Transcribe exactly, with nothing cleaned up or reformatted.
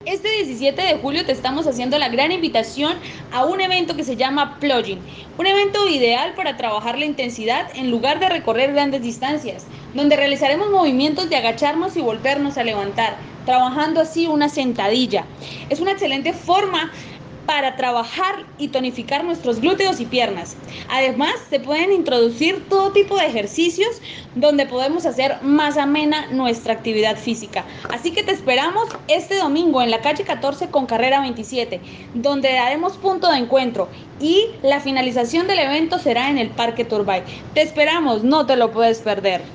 Este diecisiete de julio te estamos haciendo la gran invitación a un evento que se llama Plugin, un evento ideal para trabajar la intensidad en lugar de recorrer grandes distancias, donde realizaremos movimientos de agacharnos y volvernos a levantar, trabajando así una sentadilla. Es una excelente forma para trabajar y tonificar nuestros glúteos y piernas. Además, se pueden introducir todo tipo de ejercicios donde podemos hacer más amena nuestra actividad física. Así que te esperamos este domingo en la calle catorce con carrera veintisiete, donde daremos punto de encuentro y la finalización del evento será en el Parque Turbay. Te esperamos, no te lo puedes perder.